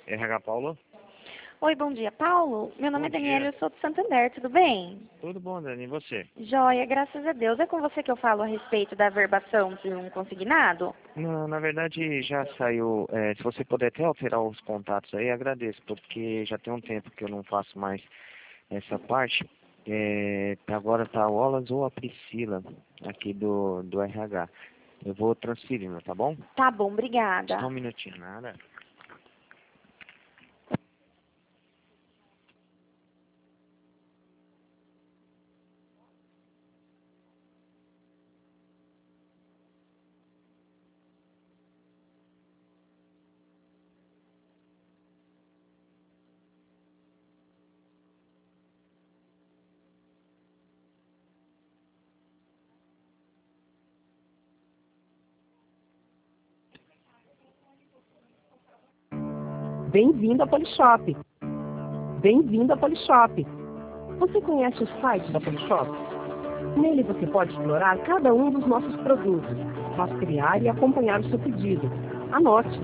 RH Paulo? Oi, bom dia, Paulo. Meu nome é Daniela, eu sou do Santander, tudo bem? Tudo bom, Dani, e você? Joia, graças a Deus. É com você que eu falo a respeito da averbação de um consignado? Não, na verdade já saiu, se você puder até alterar os contatos aí, agradeço, porque já tem um tempo que eu não faço mais essa parte. Agora tá o Wallace ou a Priscila aqui do RH. Eu vou transferindo, tá bom? Tá bom, Só um obrigada. minutinho, nada. Bem-vindo ao Polishop. Bem-vindo ao Polishop. Você conhece o site da Polishop? Nele você pode explorar cada um dos nossos produtos, rastrear e acompanhar o seu pedido. Anote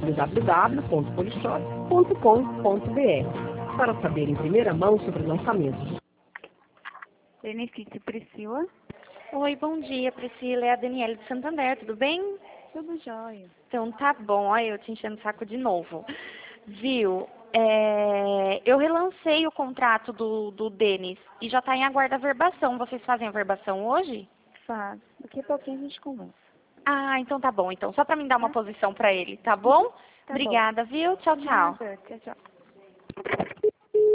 www.polishop.com.br para saber em primeira mão sobre lançamentos. Benefício Priscila. Oi, bom dia, Priscila. É a Daniela de Santander, tudo bem? Tudo jóia. Então tá bom, olha eu te enchendo o saco de novo. Viu? Eu relancei o contrato do Denis e já está em aguardo a verbação. Vocês fazem a verbação hoje? Faz. Daqui a pouquinho a gente conversa. Ah, então tá bom. Então, só para mim dar uma Tá? posição para ele, tá bom? Tá Obrigada, viu? Tchau, bom. tchau. Nada. Tchau, tchau.